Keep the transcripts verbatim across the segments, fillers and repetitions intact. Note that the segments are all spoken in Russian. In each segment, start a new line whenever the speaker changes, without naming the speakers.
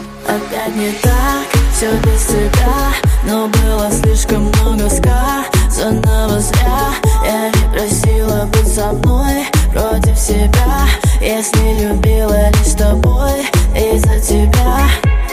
Опять не так, все без тебя, но было слишком много сказанного зря. Я не просила быть со мной против себя, если любила лишь с тобой из-за тебя.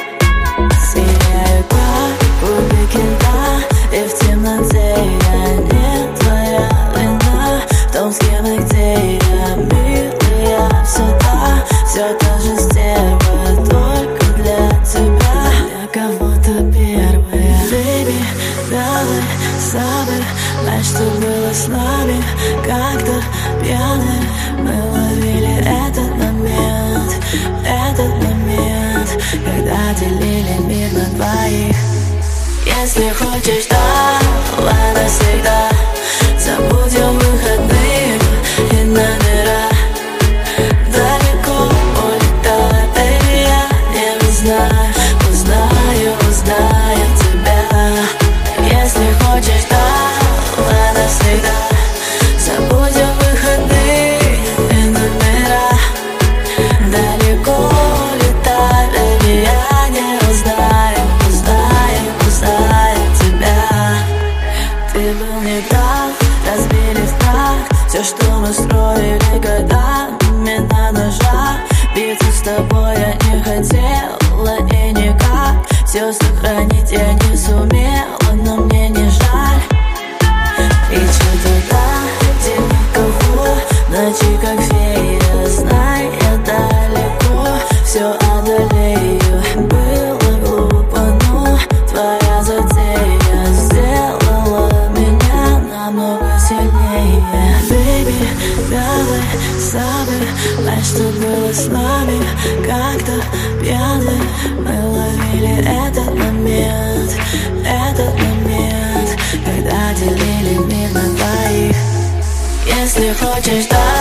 Сияю как кубик льда, и в темноте я не твоя вина. В том, с кем и где я, милый, я всегда все та же стерва, только для тебя. Я кого-то первая. Baby, давай, забывай, что было с нами. Как-то пьяны мы ловили этот момент, этот момент, когда делили мир на двоих. Если хочешь, давай навсегда забудем выходные и номера. Далеко улетай, baby, я не узнаю, узнаю, узнаю тебя. Если хочешь, давай навсегда забудем выходные и номера. Далеко улетай, baby, я не узнаю, узнаю, узнаю тебя. Ты был не прав, разбили в прах все, что мы строили годами на ножах. Биться с тобой я не хотела и никак все сохранить я не сумела, но мне не жаль. И что туда, где никого, ночи как фея, знай, я далеко все одолею. Было глупо, но твоя затея сделала меня намного сильнее. Baby, давай, забывай, что было с нами. Как-то пьяны мы ловили этот момент, этот момент, когда делили мир на двоих. Если хочешь, да.